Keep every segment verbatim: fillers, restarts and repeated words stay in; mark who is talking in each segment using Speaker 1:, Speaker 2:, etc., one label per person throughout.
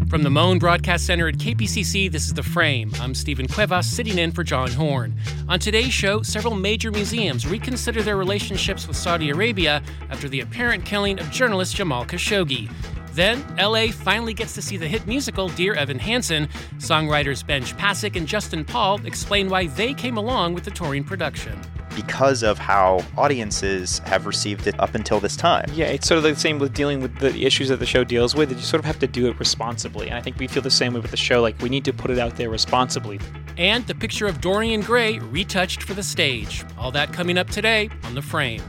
Speaker 1: From the Moan Broadcast Center at K P C C, this is The Frame. I'm Stephen Cuevas, sitting in for John Horn. On today's show, several major museums reconsider their relationships with Saudi Arabia after the apparent killing of journalist Jamal Khashoggi. Then, L A finally gets to see the hit musical Dear Evan Hansen. Songwriters Benj Pasek and Justin Paul explain why they came along with the touring production.
Speaker 2: Because of how audiences have received it up until this time.
Speaker 3: Yeah, it's sort of the same with dealing with the issues that the show deals with. You sort of have to do it responsibly. And I think we feel the same way with the show. Like, we need to put it out there responsibly.
Speaker 1: And the picture of Dorian Gray retouched for the stage. All that coming up today on The Frame.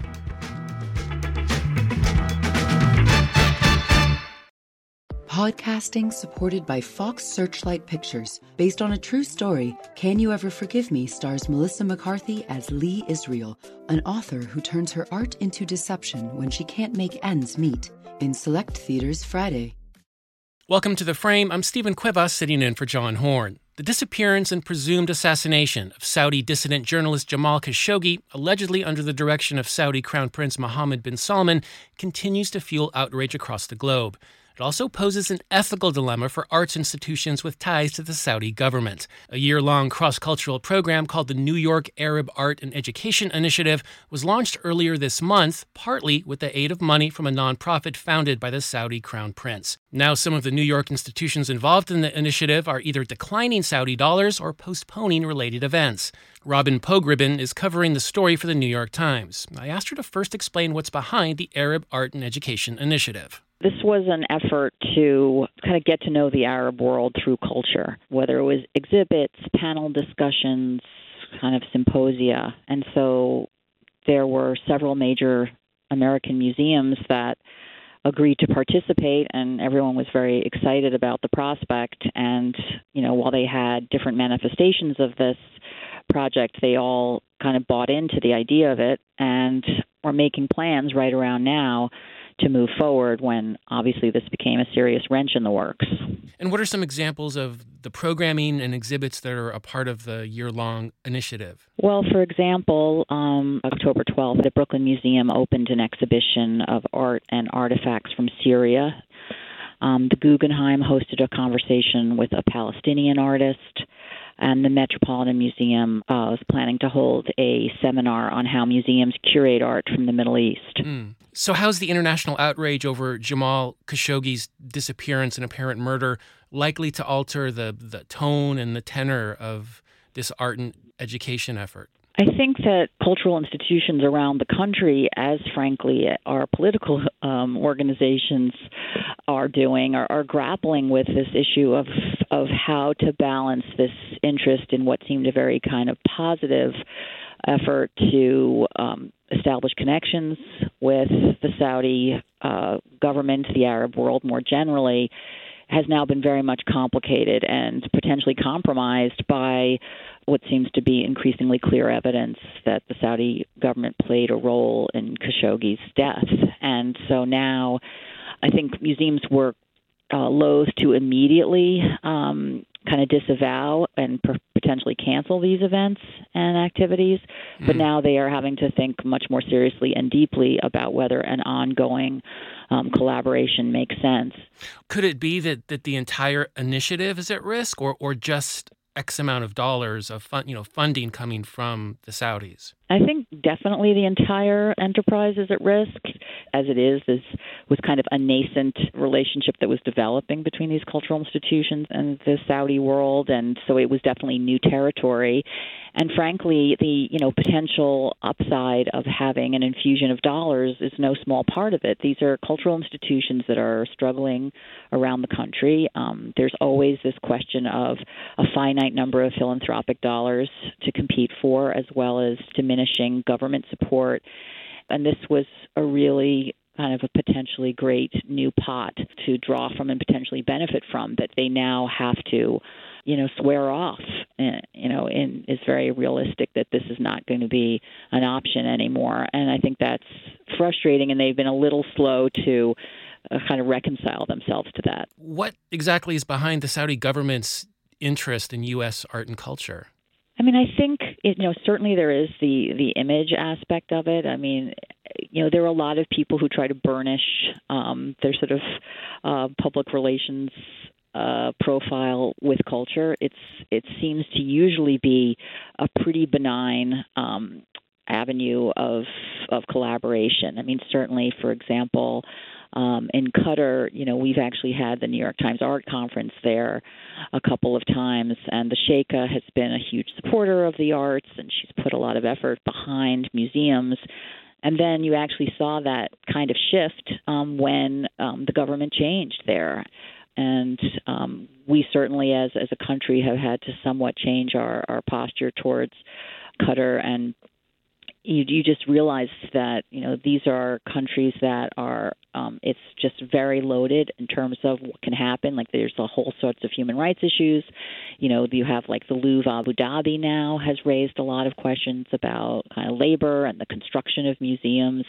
Speaker 4: Podcasting supported by Fox Searchlight Pictures. Based on a true story, Can You Ever Forgive Me stars Melissa McCarthy as Lee Israel, an author who turns her art into deception when she can't make ends meet. In select theaters Friday.
Speaker 1: Welcome to The Frame. I'm Stephen Cuevas, sitting in for John Horn. The disappearance and presumed assassination of Saudi dissident journalist Jamal Khashoggi, allegedly under the direction of Saudi Crown Prince Mohammed bin Salman, continues to fuel outrage across the globe. It also poses an ethical dilemma for arts institutions with ties to the Saudi government. A year-long cross-cultural program called the New York Arab Art and Education Initiative was launched earlier this month, partly with the aid of money from a nonprofit founded by the Saudi Crown Prince. Now, some of the New York institutions involved in the initiative are either declining Saudi dollars or postponing related events. Robin Pogrebin is covering the story for the New York Times. I asked her to first explain what's behind the Arab Art and Education Initiative.
Speaker 5: This was an effort to kind of get to know the Arab world through culture, whether it was exhibits, panel discussions, kind of symposia. And so there were several major American museums that agreed to participate, and everyone was very excited about the prospect. And, you know, while they had different manifestations of this project, they all kind of bought into the idea of it and were making plans right around now to move forward when obviously this became a serious wrench in the works.
Speaker 1: And what are some examples of the programming and exhibits that are a part of the year-long initiative?
Speaker 5: Well, for example, um, October twelfth, the Brooklyn Museum opened an exhibition of art and artifacts from Syria. Um, the Guggenheim hosted a conversation with a Palestinian artist. And the Metropolitan Museum uh, is planning to hold a seminar on how museums curate art from the Middle East.
Speaker 1: Mm. So how's the international outrage over Jamal Khashoggi's disappearance and apparent murder likely to alter the, the tone and the tenor of this art and education effort?
Speaker 5: I think that cultural institutions around the country, as frankly our political um, organizations are doing, are, are grappling with this issue of of how to balance this interest in what seemed a very kind of positive effort to um, establish connections with the Saudi uh, government, the Arab world more generally, has now been very much complicated and potentially compromised by what seems to be increasingly clear evidence that the Saudi government played a role in Khashoggi's death. And so now I think museums were uh, loath to immediately um, kind of disavow and per- potentially cancel these events and activities, mm. but now they are having to think much more seriously and deeply about whether an ongoing um, collaboration makes sense.
Speaker 1: Could it be that, that the entire initiative is at risk, or, or just X amount of dollars of fun, you know, funding coming from the Saudis?
Speaker 5: I think definitely the entire enterprise is at risk. As it is, this was kind of a nascent relationship that was developing between these cultural institutions and the Saudi world, and so it was definitely new territory. And frankly, the you know potential upside of having an infusion of dollars is no small part of it. These are cultural institutions that are struggling around the country. Um, there's always this question of a finite number of philanthropic dollars to compete for, as well as diminishing government support. And this was a really kind of a potentially great new pot to draw from and potentially benefit from that they now have to, you know, swear off, uh, you know, and is very realistic that this is not going to be an option anymore. And I think that's frustrating, and they've been a little slow to uh, kind of reconcile themselves to that.
Speaker 1: What exactly is behind the Saudi government's interest in U S art and culture?
Speaker 5: I mean, I think, it, you know, certainly there is the, the image aspect of it. I mean, you know, there are a lot of people who try to burnish um, their sort of uh, public relations uh, profile with culture, it's it seems to usually be a pretty benign um, avenue of of collaboration. I mean, certainly, for example, um, in Qatar, you know, we've actually had the New York Times Art Conference there a couple of times, and the Sheikha has been a huge supporter of the arts, and she's put a lot of effort behind museums. And then you actually saw that kind of shift um, when um, the government changed there. And um, we certainly, as as a country, have had to somewhat change our, our posture towards Qatar. And you, you just realize that, you know, these are countries that are, um, it's just very loaded in terms of what can happen. Like there's a whole sorts of human rights issues. You know, you have like the Louvre Abu Dhabi now has raised a lot of questions about kind of labor and the construction of museums.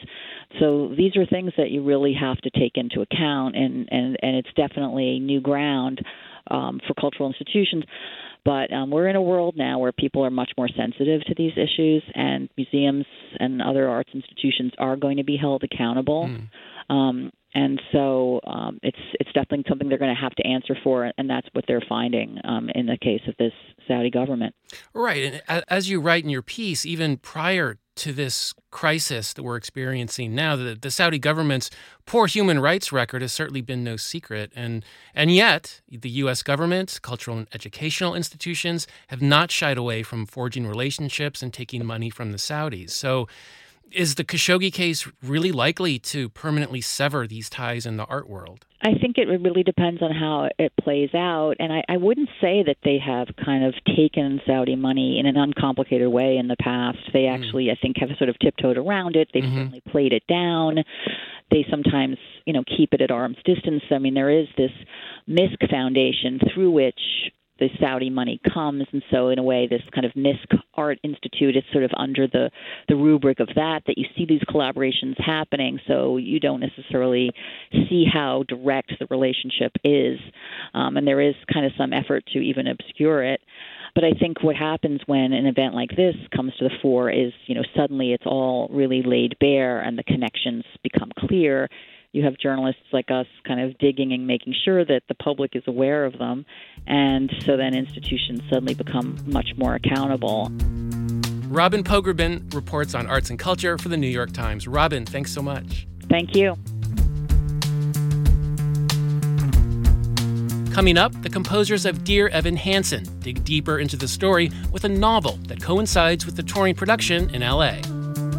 Speaker 5: So these are things that you really have to take into account, and, and, and it's definitely new ground um, for cultural institutions. But um, we're in a world now where people are much more sensitive to these issues, and museums and other arts institutions are going to be held accountable. Mm. Um, and so um, it's it's definitely something they're going to have to answer for, and that's what they're finding um, in the case of this Saudi government.
Speaker 1: Right. And as you write in your piece, even prior to this crisis that we're experiencing now, the, the Saudi government's poor human rights record has certainly been no secret. And and yet, the U S government, cultural and educational institutions have not shied away from forging relationships and taking money from the Saudis. So is the Khashoggi case really likely to permanently sever these ties in the art world?
Speaker 5: I think it really depends on how it plays out. And I, I wouldn't say that they have kind of taken Saudi money in an uncomplicated way in the past. They actually, mm. I think, have sort of tiptoed around it. They've mm-hmm. certainly played it down. They sometimes, you know, keep it at arm's distance. I mean, there is this MISC Foundation through which the Saudi money comes, and so in a way this kind of MISC Art Institute is sort of under the, the rubric of that, that you see these collaborations happening, so you don't necessarily see how direct the relationship is, um, and there is kind of some effort to even obscure it. But I think what happens when an event like this comes to the fore is, you know, suddenly it's all really laid bare and the connections become clear. You have journalists like us kind of digging and making sure that the public is aware of them. And so then institutions suddenly become much more accountable.
Speaker 1: Robin Pogrebin reports on arts and culture for the New York Times. Robin, thanks so much.
Speaker 5: Thank you.
Speaker 1: Coming up, the composers of Dear Evan Hansen dig deeper into the story with a novel that coincides with the touring production in L A.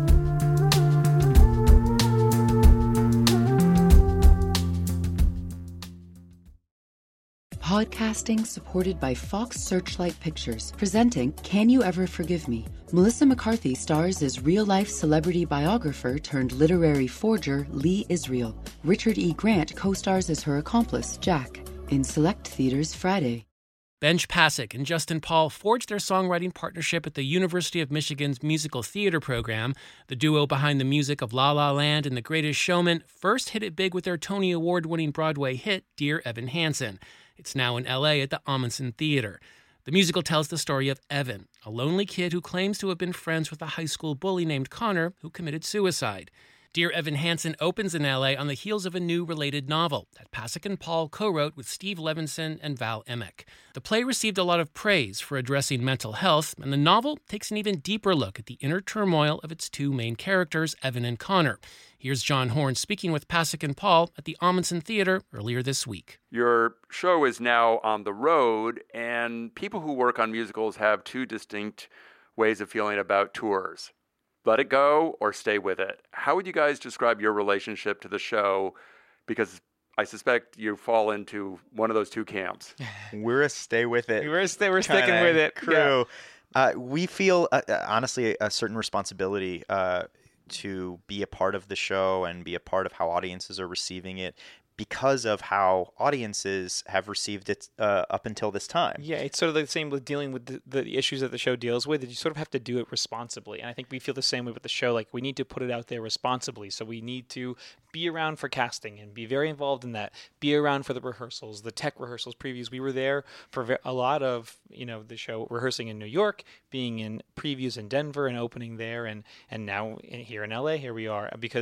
Speaker 4: Podcasting supported by Fox Searchlight Pictures, presenting Can You Ever Forgive Me? Melissa McCarthy stars as real-life celebrity biographer turned literary forger Lee Israel. Richard E. Grant co-stars as her accomplice, Jack, in select theaters Friday.
Speaker 1: Benj Pasek and Justin Paul forged their songwriting partnership at the University of Michigan's musical theater program. The duo behind the music of La La Land and The Greatest Showman first hit it big with their Tony Award-winning Broadway hit, Dear Evan Hansen. It's now in L A at the Ahmanson Theater. The musical tells the story of Evan, a lonely kid who claims to have been friends with a high school bully named Connor who committed suicide. Dear Evan Hansen opens in L A on the heels of a new related novel that Pasek and Paul co-wrote with Steve Levinson and Val Emick. The play received a lot of praise for addressing mental health, and the novel takes an even deeper look at the inner turmoil of its two main characters, Evan and Connor. Here's John Horn speaking with Pasek and Paul at the Ahmanson Theater earlier this week.
Speaker 6: Your show is now on the road, and people who work on musicals have two distinct ways of feeling about tours. Let it go or stay with it. How would you guys describe your relationship to the show? Because I suspect you fall into one of those two camps.
Speaker 2: We're a stay with it.
Speaker 3: We're, st- we're sticking with it.
Speaker 2: Crew. Yeah. Uh, we feel, uh, honestly, a certain responsibility uh, to be a part of the show and be a part of how audiences are receiving it, because of how audiences have received it uh, up until this time.
Speaker 3: Yeah, it's sort of the same with dealing with the, the issues that the show deals with. You sort of have to do it responsibly. And I think we feel the same way with the show. Like, we need to put it out there responsibly. So we need to be around for casting and be very involved in that. Be around for the rehearsals, the tech rehearsals, previews. We were there for a lot of, you know, the show rehearsing in New York, being in previews in Denver and opening there, and, and now in, here in L A, here we are. Because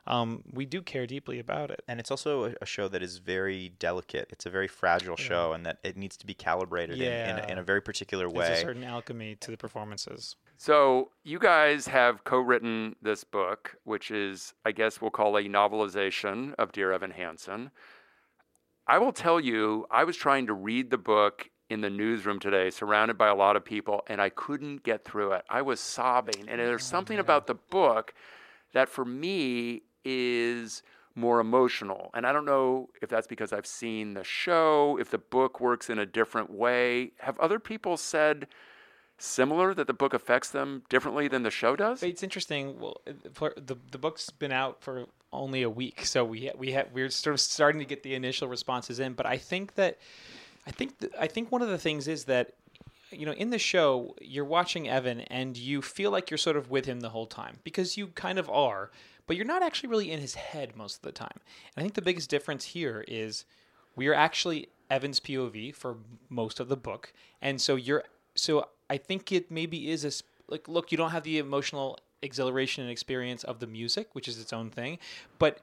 Speaker 3: um, we do care deeply about it.
Speaker 2: And it's also a, a show that is very delicate. It's a very fragile
Speaker 3: Yeah.
Speaker 2: show, and that it needs to be calibrated in, in,
Speaker 3: Yeah.
Speaker 2: a, in a very particular way.
Speaker 3: There's a certain alchemy to the performances.
Speaker 6: So you guys have co-written this book, which is, I guess we'll call a novelization of Dear Evan Hansen. I will tell you, I was trying to read the book in the newsroom today, surrounded by a lot of people, and I couldn't get through it. I was sobbing. And there's something about the book that for me is more emotional. And I don't know if that's because I've seen the show, if the book works in a different way. Have other people said similar, that the book affects them differently than the show does?
Speaker 3: It's interesting. Well, for the the book's been out for only a week, so we we ha- we're sort of starting to get the initial responses in. But I think that I think th- I think one of the things is that, you know, in the show, you're watching Evan and you feel like you're sort of with him the whole time, because you kind of are, but you're not actually really in his head most of the time. And I think the biggest difference here is we are actually Evan's P O V for most of the book, and so you're so I think it maybe is a s- like look, you don't have the emotional exhilaration and experience of the music, which is its own thing, but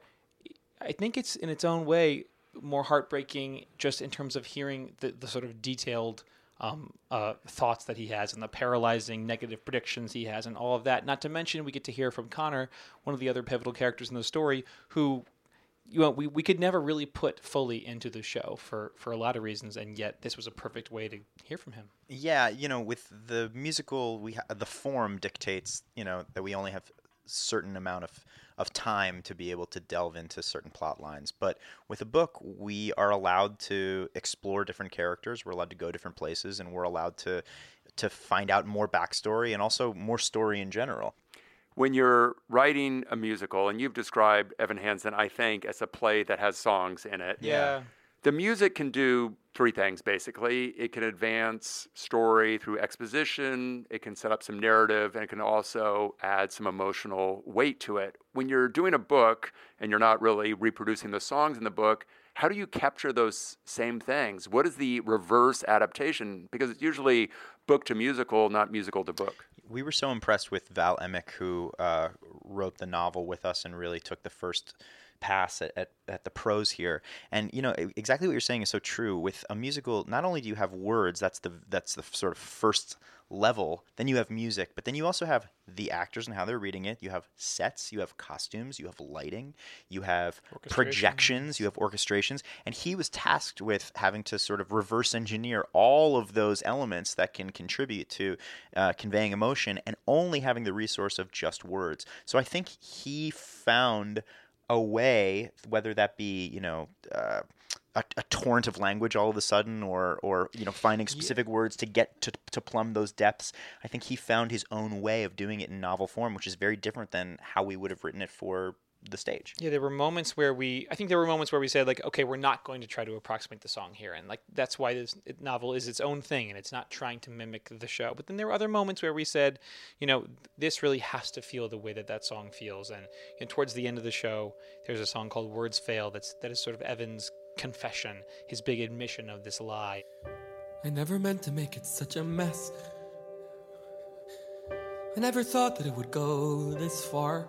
Speaker 3: I think it's in its own way more heartbreaking just in terms of hearing the, the sort of detailed um, uh, thoughts that he has and the paralyzing negative predictions he has and all of that. Not to mention we get to hear from Connor, one of the other pivotal characters in the story, who you know, we, we could never really put fully into the show for, for a lot of reasons, and yet this was a perfect way to hear from him.
Speaker 2: Yeah, you know, with the musical, we ha- the form dictates, you know, that we only have certain amount of of time to be able to delve into certain plot lines. But with a book, we are allowed to explore different characters. We're allowed to go different places, and we're allowed to to find out more backstory and also more story in general.
Speaker 6: When you're writing a musical, and you've described Evan Hansen, I think, as a play that has songs in it.
Speaker 3: Yeah.
Speaker 6: The music can do three things, basically. It can advance story through exposition, it can set up some narrative, and it can also add some emotional weight to it. When you're doing a book and you're not really reproducing the songs in the book, how do you capture those same things? What is the reverse adaptation? Because it's usually book to musical, not musical to book.
Speaker 2: We were so impressed with Val Emick, who uh, wrote the novel with us and really took the first pass at, at, at the prose here. And, you know, exactly what you're saying is so true. With a musical, not only do you have words, that's the that's the sort of first level, then you have music, but then you also have the actors and how they're reading it. You have sets, you have costumes, you have lighting, you have projections, you have orchestrations. And he was tasked with having to sort of reverse engineer all of those elements that can contribute to uh, conveying emotion, and only having the resource of just words. So I think he found a way, whether that be, you know, uh, a, a torrent of language all of a sudden, or, or you know, finding specific yeah. words to get to, to plumb those depths. I think he found his own way of doing it in novel form, which is very different than how we would have written it for the stage.
Speaker 3: Yeah, there were moments where we, I think there were moments where we said, like, okay, we're not going to try to approximate the song here. And like, that's why this novel is its own thing and it's not trying to mimic the show. But then there were other moments where we said, you know, this really has to feel the way that that song feels. And, and towards the end of the show, there's a song called Words Fail that's, that is sort of Evan's confession, his big admission of this lie.
Speaker 7: I never meant to make it such a mess. I never thought that it would go this far.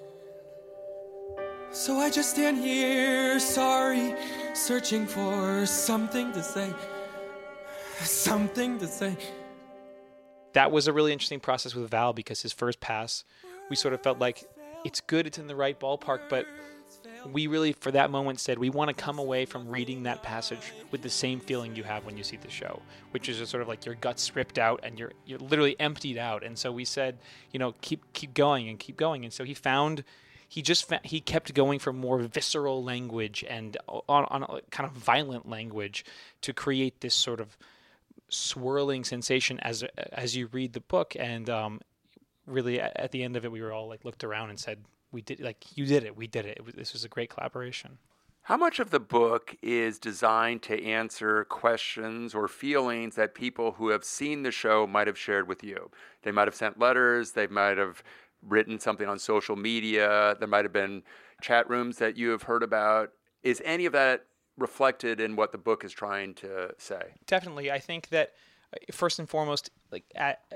Speaker 7: So I just stand here, sorry, searching for something to say, something to say.
Speaker 3: That was a really interesting process with Val, because his first pass, we sort of felt like it's good, it's in the right ballpark, but we really, for that moment, said we want to come away from reading that passage with the same feeling you have when you see the show, which is just sort of like your guts ripped out and you're you're literally emptied out. And so we said, you know, keep keep going and keep going. And so he found. He just fa- he kept going for more visceral language and on, on a kind of violent language to create this sort of swirling sensation as as you read the book. And um, really, at, at the end of it, we were all like looked around and said, "We did like you did it. We did it. it was, this was a great collaboration."
Speaker 6: How much of the book is designed to answer questions or feelings that people who have seen the show might have shared with you? They might have sent letters. They might have written something on social media. There might have been chat rooms that you have heard about. Is any of that reflected in what the book is trying to say?
Speaker 3: Definitely. I think that uh, first and foremost, like at, uh,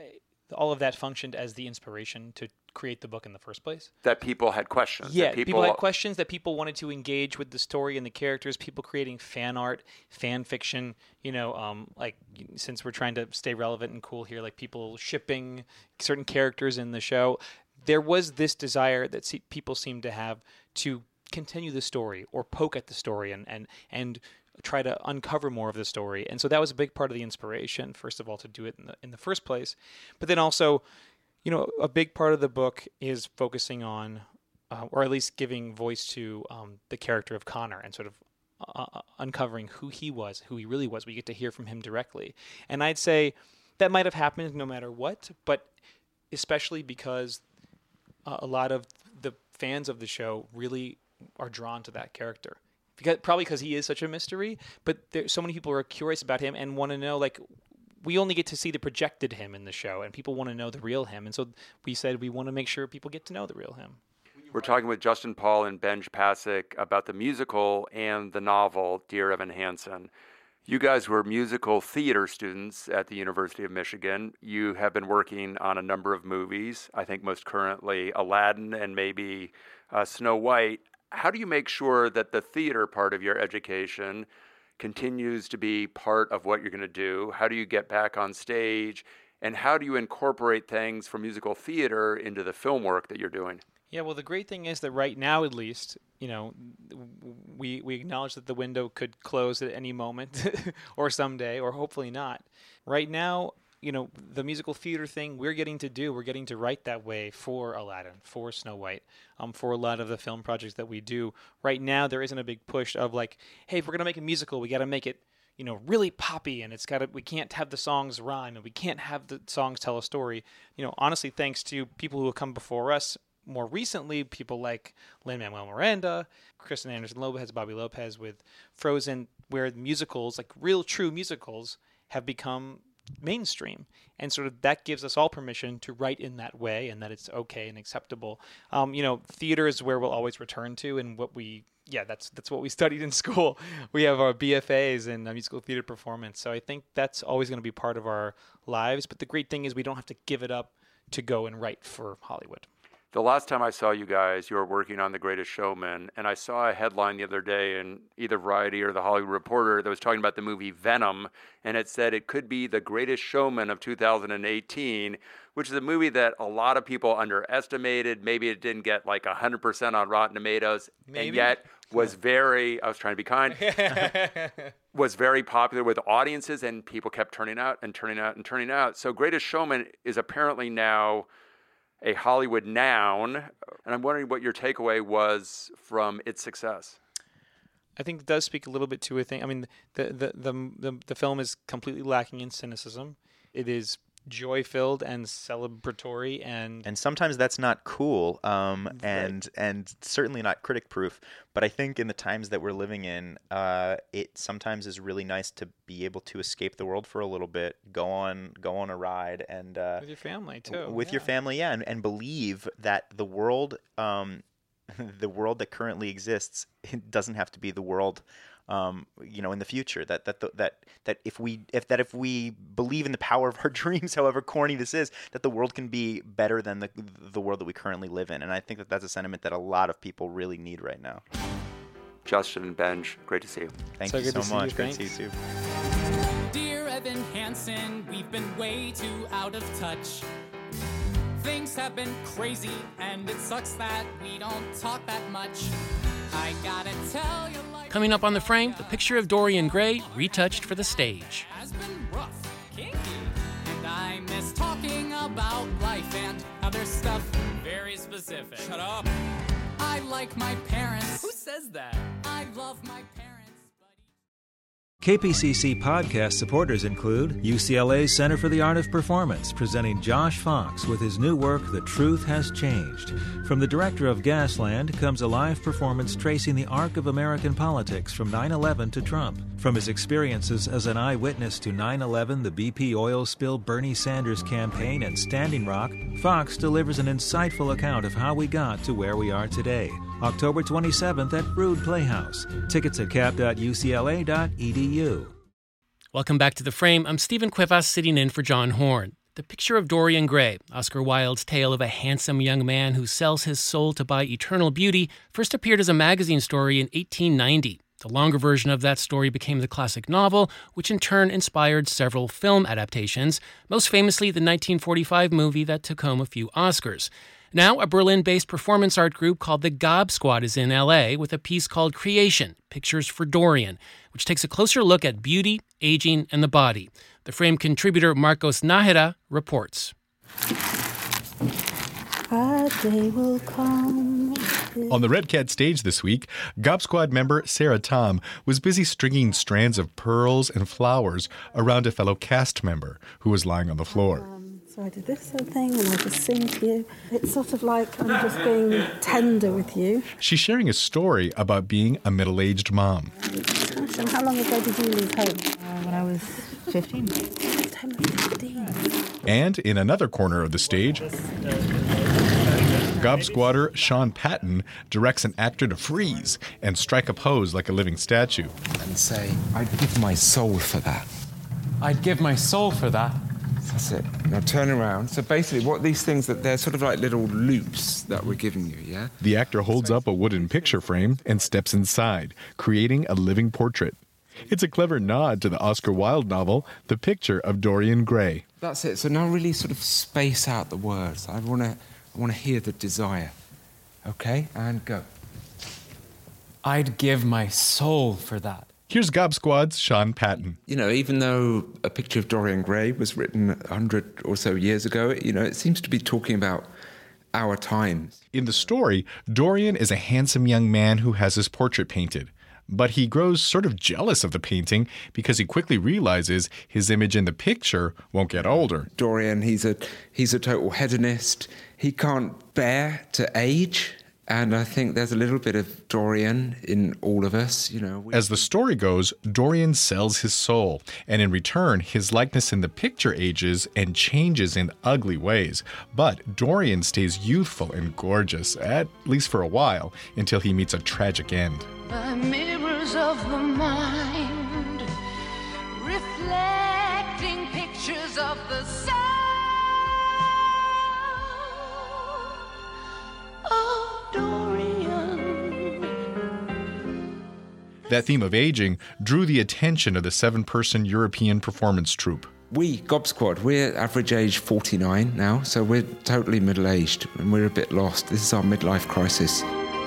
Speaker 3: all of that functioned as the inspiration to create the book in the first place.
Speaker 6: That people had questions.
Speaker 3: Yeah,
Speaker 6: that people...
Speaker 3: people had questions, that people wanted to engage with the story and the characters, people creating fan art, fan fiction, you know, um, like since we're trying to stay relevant and cool here, like people shipping certain characters in the show. There was this desire that se- people seemed to have to continue the story or poke at the story and, and, and try to uncover more of the story. And so that was a big part of the inspiration, first of all, to do it in the, in the first place. But then also, you know, a big part of the book is focusing on, uh, or at least giving voice to um, the character of Connor and sort of uh, uncovering who he was, who he really was. We get to hear from him directly. And I'd say that might have happened no matter what, but especially because uh, a lot of the fans of the show really are drawn to that character. Because, probably because he is such a mystery, but there, so many people are curious about him and want to know, like, we only get to see the projected him in the show, and people want to know the real him. And so we said we want to make sure people get to know the real him.
Speaker 6: We're talking with Justin Paul and Benj Pasek about the musical and the novel, Dear Evan Hansen. You guys were musical theater students at the University of Michigan. You have been working on a number of movies, I think most currently Aladdin and maybe uh, Snow White. How do you make sure that the theater part of your education continues to be part of what you're going to do? How do you get back on stage? And how do you incorporate things from musical theater into the film work that you're doing?
Speaker 3: Yeah, well, the great thing is that right now, at least, you know, we we acknowledge that the window could close at any moment or someday, or hopefully not. Right now, you know, the musical theater thing we're getting to do, we're getting to write that way for Aladdin, for Snow White, um, for a lot of the film projects that we do. Right now, there isn't a big push of like, hey, if we're going to make a musical, we got to make it, you know, really poppy, and it's got to, we can't have the songs rhyme, and we can't have the songs tell a story. You know, honestly, thanks to people who have come before us, more recently, people like Lin-Manuel Miranda, Kristen Anderson Lopez, Bobby Lopez with Frozen, where musicals, like real true musicals, have become mainstream, and sort of that gives us all permission to write in that way, and that it's okay and acceptable. Um, you know, theater is where we'll always return to, and what we, yeah, that's that's what we studied in school. We have our B F As in musical theater performance, so I think that's always going to be part of our lives. But the great thing is we don't have to give it up to go and write for Hollywood.
Speaker 6: The last time I saw you guys, you were working on The Greatest Showman, and I saw a headline the other day in either Variety or The Hollywood Reporter that was talking about the movie Venom, and it said it could be the greatest showman of two thousand eighteen, which is a movie that a lot of people underestimated. Maybe it didn't get like one hundred percent on Rotten Tomatoes, Maybe. and yet was very, I was trying to be kind, was very popular with audiences, and people kept turning out and turning out and turning out. So Greatest Showman is apparently now a Hollywood noun, and I'm wondering what your takeaway was from its success.
Speaker 3: I think it does speak a little bit to a thing. I mean, the the the the, the film is completely lacking in cynicism. It is joy-filled and celebratory, and
Speaker 2: and sometimes that's not cool, um,
Speaker 3: right.
Speaker 2: and and certainly not critic-proof. But I think in the times that we're living in, uh, it sometimes is really nice to be able to escape the world for a little bit, go on go on a ride, and uh,
Speaker 3: with your family too.
Speaker 2: With
Speaker 3: yeah.
Speaker 2: your family, yeah, and, and believe that the world, um, the world that currently exists, it doesn't have to be the world. Um, you know, in the future, that that the, that that if we if that if we believe in the power of our dreams, however corny this is, that the world can be better than the the world that we currently live in, and I think that that's a sentiment that a lot of people really need right now.
Speaker 6: Justin and Benj, great to see you.
Speaker 2: Thank
Speaker 3: so
Speaker 2: you so much.
Speaker 3: You.
Speaker 2: Great
Speaker 3: Thanks.
Speaker 2: to see you too.
Speaker 7: Dear Evan Hansen, we've been way too out of touch. Things have been crazy, and it sucks that we don't talk that much. I gotta tell you, like
Speaker 1: Coming up on The Frame, the picture of Dorian Gray retouched for the stage.
Speaker 7: Has been rough, kinky, and I miss talking about life and other stuff. Very specific. Shut up. I like my parents. Who says that? I love my parents.
Speaker 8: K P C C podcast supporters include U C L A's Center for the Art of Performance, presenting Josh Fox with his new work, The Truth Has Changed. From the director of Gasland comes a live performance tracing the arc of American politics from nine eleven to Trump. From his experiences as an eyewitness to nine eleven, the B P oil spill, Bernie Sanders campaign, and Standing Rock, Fox delivers an insightful account of how we got to where we are today. October twenty-seventh at Brood Playhouse. Tickets at cap dot U C L A dot E D U.
Speaker 1: Welcome back to The Frame. I'm Stephen Cuevas, sitting in for John Horn. The Picture of Dorian Gray, Oscar Wilde's tale of a handsome young man who sells his soul to buy eternal beauty, first appeared as a magazine story in eighteen ninety. The longer version of that story became the classic novel, which in turn inspired several film adaptations, most famously the nineteen forty-five movie that took home a few Oscars. Now, a Berlin-based performance art group called the Gob Squad is in L A with a piece called Creation, Pictures for Dorian, which takes a closer look at beauty, aging, and the body. The Frame contributor Marcos Nájera reports.
Speaker 9: A day will come.
Speaker 10: On the Red Cat stage this week, Gob Squad member Sarah Tom was busy stringing strands of pearls and flowers around a fellow cast member who was lying on the floor.
Speaker 9: Um, so I did this sort of thing, and I just sing to you. It's sort of like I'm just being tender with you.
Speaker 10: She's sharing a story about being a middle-aged mom.
Speaker 9: Gosh, and how long ago did you leave home?
Speaker 11: Uh, when I was fifteen.
Speaker 9: fifteen.
Speaker 10: And in another corner of the stage, Gob Squatter Sean Patton directs an actor to freeze and strike a pose like a living statue.
Speaker 12: And say, I'd give my soul for that.
Speaker 13: I'd give my soul for that.
Speaker 12: That's it. Now turn around. So basically what these things, that they're sort of like little loops that we're giving you, yeah?
Speaker 10: The actor holds up a wooden picture frame and steps inside, creating a living portrait. It's a clever nod to the Oscar Wilde novel, The Picture of Dorian Gray.
Speaker 12: That's it. So now really sort of space out the words. I want to I want to hear the desire. Okay? And go.
Speaker 13: I'd give my soul for that.
Speaker 10: Here's Gob Squad's Sean Patton.
Speaker 12: You know, even though A Picture of Dorian Gray was written a hundred or so years ago, you know, it seems to be talking about our times.
Speaker 10: In the story, Dorian is a handsome young man who has his portrait painted. But he grows sort of jealous of the painting because he quickly realizes his image in the picture won't get older.
Speaker 12: Dorian, he's a he's a total hedonist. He can't bear to age. And I think there's a little bit of Dorian in all of us, you know.
Speaker 10: As the story goes, Dorian sells his soul, and in return, his likeness in the picture ages and changes in ugly ways. But Dorian stays youthful and gorgeous, at least for a while, until he meets a tragic end.
Speaker 14: The mirrors of the mind, reflecting pictures of the soul. Oh, Dorian.
Speaker 10: That theme of aging drew the attention of the seven-person European performance troupe.
Speaker 12: We, Gob Squad, we're average age forty-nine now, so we're totally middle-aged, and we're a bit lost. This is our midlife crisis.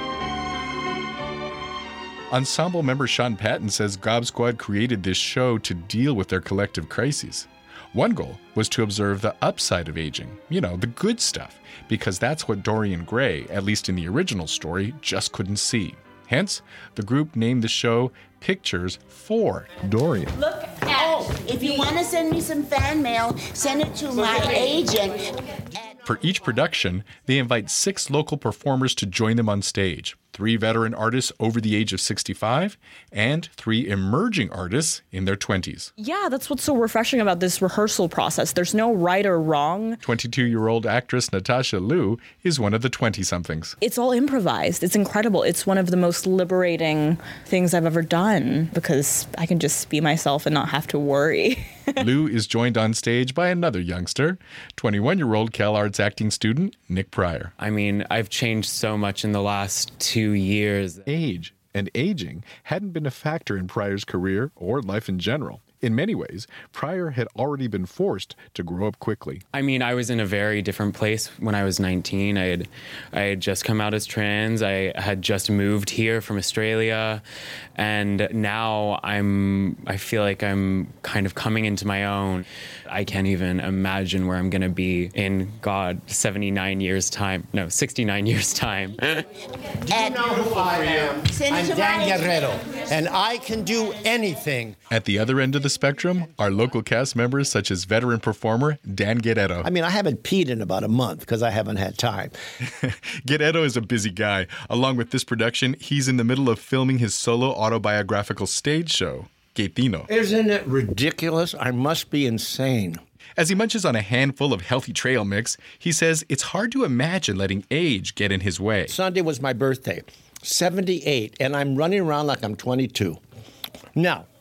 Speaker 10: Ensemble member Sean Patton says Gob Squad created this show to deal with their collective crises. One goal was to observe the upside of aging, you know, the good stuff, because that's what Dorian Gray, at least in the original story, just couldn't see. Hence, the group named the show Pictures for Dorian.
Speaker 15: Look at Oh, if you want to send me some fan mail, send it to my agent.
Speaker 10: For each production, they invite six local performers to join them on stage. Three veteran artists over the age of sixty-five, and three emerging artists in their twenties.
Speaker 16: Yeah, that's what's so refreshing about this rehearsal process. There's no right or wrong.
Speaker 10: twenty-two-year-old actress Natasha Liu is one of the twenty-somethings.
Speaker 16: It's all improvised. It's incredible. It's one of the most liberating things I've ever done because I can just be myself and not have to worry.
Speaker 10: Liu is joined on stage by another youngster, twenty-one-year-old CalArts acting student Nick Pryor.
Speaker 13: I mean, I've changed so much in the last two years.
Speaker 10: Age and aging hadn't been a factor in Pryor's career or life in general. In many ways, Pryor had already been forced to grow up quickly.
Speaker 13: I mean, I was in a very different place when I was nineteen. I had, I had just come out as trans. I had just moved here from Australia. And now I'm, I feel like I'm kind of coming into my own. I can't even imagine where I'm going to be in, God, seventy-nine years' time. No, sixty-nine years' time.
Speaker 17: Do you know who I am? I'm Dan Guerrero, and I can do anything.
Speaker 10: At the other end of the spectrum are local cast members such as veteran performer Dan Guerrero.
Speaker 17: I mean, I haven't peed in about a month because I haven't had time.
Speaker 10: Guerrero is a busy guy. Along with this production, he's in the middle of filming his solo autobiographical stage show, Gaitino.
Speaker 17: Isn't it ridiculous? I must be insane.
Speaker 10: As he munches on a handful of healthy trail mix, he says it's hard to imagine letting age get in his way.
Speaker 17: Sunday was my birthday, seventy-eight, and I'm running around like I'm twenty-two. Now,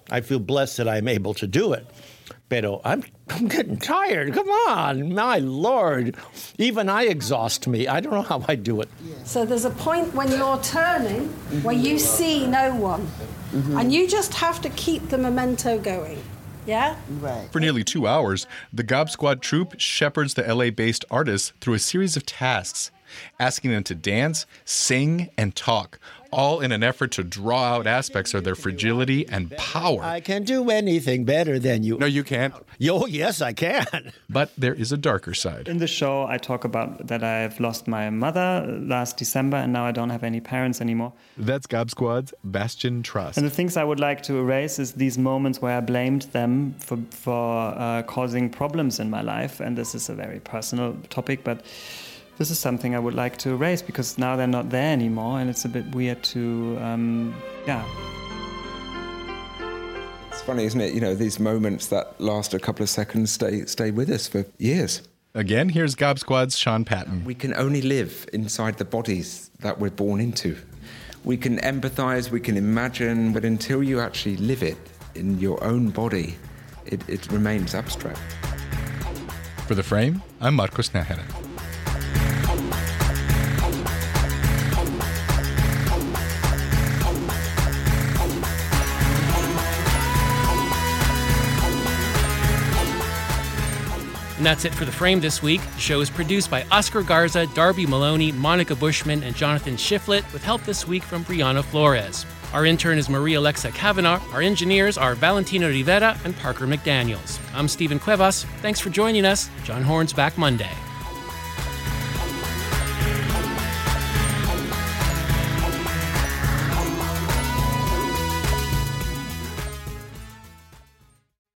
Speaker 17: I feel blessed that I'm able to do it. Pero I'm, I'm getting tired. Come on, my Lord. Even I exhaust me. I don't know how I do it.
Speaker 9: So there's a point when you're turning where you see no one. Mm-hmm. And you just have to keep the memento going. Yeah?
Speaker 15: Right.
Speaker 10: For nearly two hours, the Gob Squad troupe shepherds the L A-based artists through a series of tasks, asking them to dance, sing, and talk, all in an effort to draw out aspects of their fragility and power.
Speaker 17: I can do anything better than you.
Speaker 10: No, you can't.
Speaker 17: Yo, yes, I can.
Speaker 10: But there is a darker side.
Speaker 18: In the show, I talk about that I've lost my mother last December, and now I don't have any parents anymore.
Speaker 10: That's Gob Squad's Bastian Trust.
Speaker 18: And the things I would like to erase is these moments where I blamed them for, for uh, causing problems in my life. And this is a very personal topic, but this is something I would like to erase because now they're not there anymore, and it's a bit weird to, um, yeah.
Speaker 12: It's funny, isn't it? You know, these moments that last a couple of seconds stay stay with us for years.
Speaker 10: Again, here's Gob Squad's Sean Patton.
Speaker 12: We can only live inside the bodies that we're born into. We can empathize, we can imagine, but until you actually live it in your own body, it, it remains abstract.
Speaker 10: For The Frame, I'm Marcos Nájera.
Speaker 1: And that's it for The Frame this week. The show is produced by Oscar Garza, Darby Maloney, Monica Bushman, and Jonathan Shiflett, with help this week from Brianna Flores. Our intern is Maria Alexa Kavanaugh. Our engineers are Valentina Rivera and Parker McDaniels. I'm Stephen Cuevas. Thanks for joining us. John Horn's back Monday.